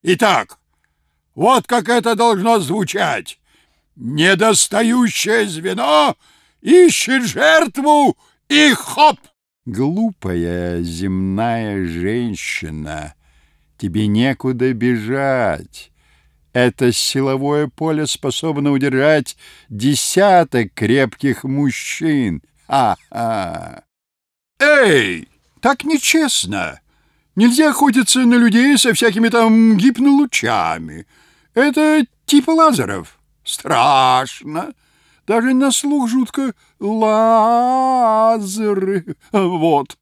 Итак, вот как это должно звучать. Недостающее звено ищет жертву и хоп! Глупая земная женщина, тебе некуда бежать. Это силовое поле способно удержать десяток крепких мужчин. Ха-ха! Эй, так нечестно! Нельзя охотиться на людей со всякими там гипнолучами. Это типа лазеров. Страшно. Даже на слух жутко. Лазеры. Вот.